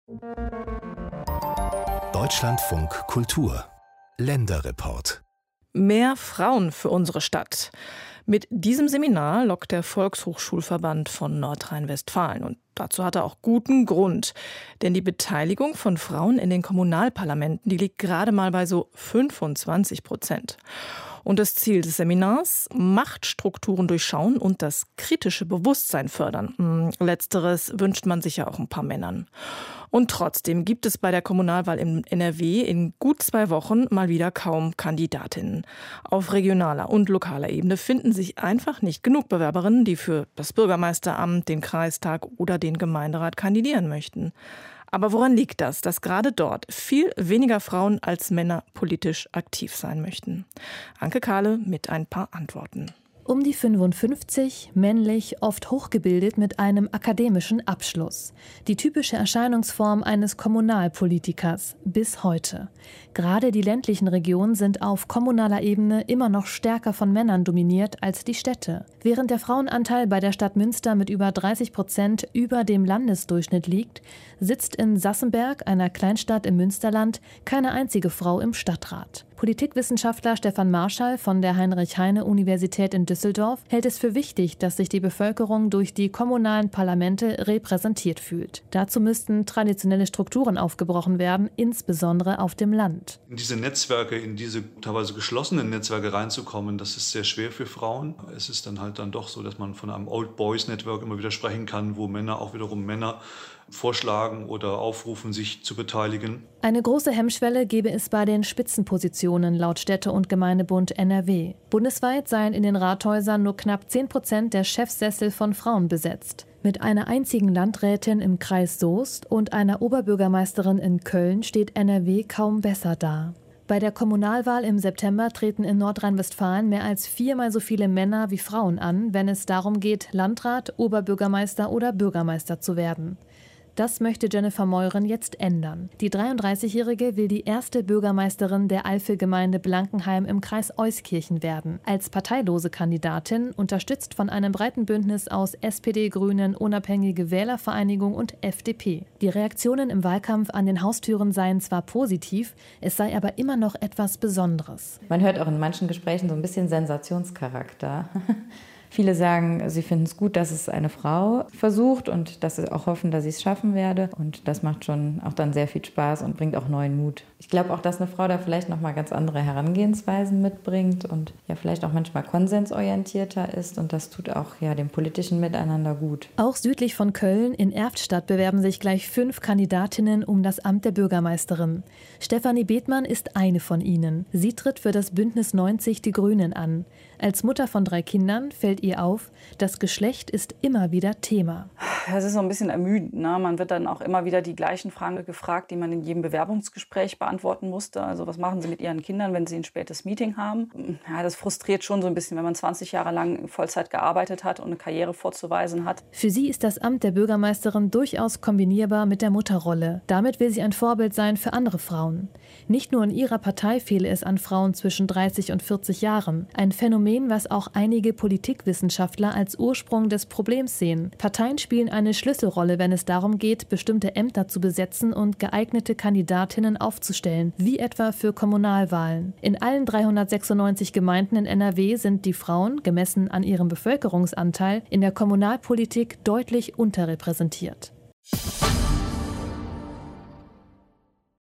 Deutschlandfunk Kultur Länderreport. Mehr Frauen für unsere Stadt. Mit diesem Seminar lockt der Volkshochschulverband von Nordrhein-Westfalen. Und dazu hat er auch guten Grund. Denn die Beteiligung von Frauen in den Kommunalparlamenten, die liegt gerade mal bei so 25%. Und das Ziel des Seminars: Machtstrukturen durchschauen und das kritische Bewusstsein fördern. Letzteres wünscht man sich ja auch ein paar Männern. Und trotzdem gibt es bei der Kommunalwahl in NRW in gut 2 Wochen mal wieder kaum Kandidatinnen. Auf regionaler und lokaler Ebene finden sich einfach nicht genug Bewerberinnen, die für das Bürgermeisteramt, den Kreistag oder den Gemeinderat kandidieren möchten. Aber woran liegt das, dass gerade dort viel weniger Frauen als Männer politisch aktiv sein möchten? Anke Kahle mit ein paar Antworten. Um die 55, männlich, oft hochgebildet mit einem akademischen Abschluss. Die typische Erscheinungsform eines Kommunalpolitikers bis heute. Gerade die ländlichen Regionen sind auf kommunaler Ebene immer noch stärker von Männern dominiert als die Städte. Während der Frauenanteil bei der Stadt Münster mit über 30% über dem Landesdurchschnitt liegt, sitzt in Sassenberg, einer Kleinstadt im Münsterland, keine einzige Frau im Stadtrat. Politikwissenschaftler Stefan Marschall von der Heinrich-Heine-Universität in Düsseldorf hält es für wichtig, dass sich die Bevölkerung durch die kommunalen Parlamente repräsentiert fühlt. Dazu müssten traditionelle Strukturen aufgebrochen werden, insbesondere auf dem Land. In diese Netzwerke, in diese teilweise geschlossenen Netzwerke reinzukommen, das ist sehr schwer für Frauen. Es ist dann doch so, dass man von einem Old Boys Network immer wieder sprechen kann, wo Männer auch wiederum Männer vorschlagen oder aufrufen, sich zu beteiligen. Eine große Hemmschwelle gebe es bei den Spitzenpositionen laut Städte- und Gemeindebund NRW. Bundesweit seien in den Rathäusern nur knapp 10% der Chefsessel von Frauen besetzt. Mit einer einzigen Landrätin im Kreis Soest und einer Oberbürgermeisterin in Köln steht NRW kaum besser da. Bei der Kommunalwahl im September treten in Nordrhein-Westfalen mehr als 4-mal so viele Männer wie Frauen an, wenn es darum geht, Landrat, Oberbürgermeister oder Bürgermeister zu werden. Das möchte Jennifer Meuren jetzt ändern. Die 33-Jährige will die erste Bürgermeisterin der Eifelgemeinde Blankenheim im Kreis Euskirchen werden. Als parteilose Kandidatin, unterstützt von einem breiten Bündnis aus SPD, Grünen, Unabhängige Wählervereinigung und FDP. Die Reaktionen im Wahlkampf an den Haustüren seien zwar positiv, es sei aber immer noch etwas Besonderes. Man hört auch in manchen Gesprächen so ein bisschen Sensationscharakter. Viele sagen, sie finden es gut, dass es eine Frau versucht und dass sie auch hoffen, dass ich es schaffen werde. Und das macht schon auch dann sehr viel Spaß und bringt auch neuen Mut. Ich glaube auch, dass eine Frau da vielleicht nochmal ganz andere Herangehensweisen mitbringt und ja vielleicht auch manchmal konsensorientierter ist. Und das tut auch dem politischen Miteinander gut. Auch südlich von Köln in Erftstadt bewerben sich gleich 5 Kandidatinnen um das Amt der Bürgermeisterin. Stefanie Bethmann ist eine von ihnen. Sie tritt für das Bündnis 90 Die Grünen an. Als Mutter von 3 Kindern fällt ihr auf, das Geschlecht ist immer wieder Thema. Es ist so ein bisschen ermüdend. Ne? Man wird dann auch immer wieder die gleichen Fragen gefragt, die man in jedem Bewerbungsgespräch beantworten musste. Also was machen Sie mit Ihren Kindern, wenn Sie ein spätes Meeting haben? Ja, das frustriert schon so ein bisschen, wenn man 20 Jahre lang Vollzeit gearbeitet hat und eine Karriere vorzuweisen hat. Für sie ist das Amt der Bürgermeisterin durchaus kombinierbar mit der Mutterrolle. Damit will sie ein Vorbild sein für andere Frauen. Nicht nur in ihrer Partei fehle es an Frauen zwischen 30 und 40 Jahren. Ein Phänomen, was auch einige Politikwissenschaftler als Ursprung des Problems sehen. Parteien spielen eine Schlüsselrolle, wenn es darum geht, bestimmte Ämter zu besetzen und geeignete Kandidatinnen aufzustellen, wie etwa für Kommunalwahlen. In allen 396 Gemeinden in NRW sind die Frauen, gemessen an ihrem Bevölkerungsanteil, in der Kommunalpolitik deutlich unterrepräsentiert.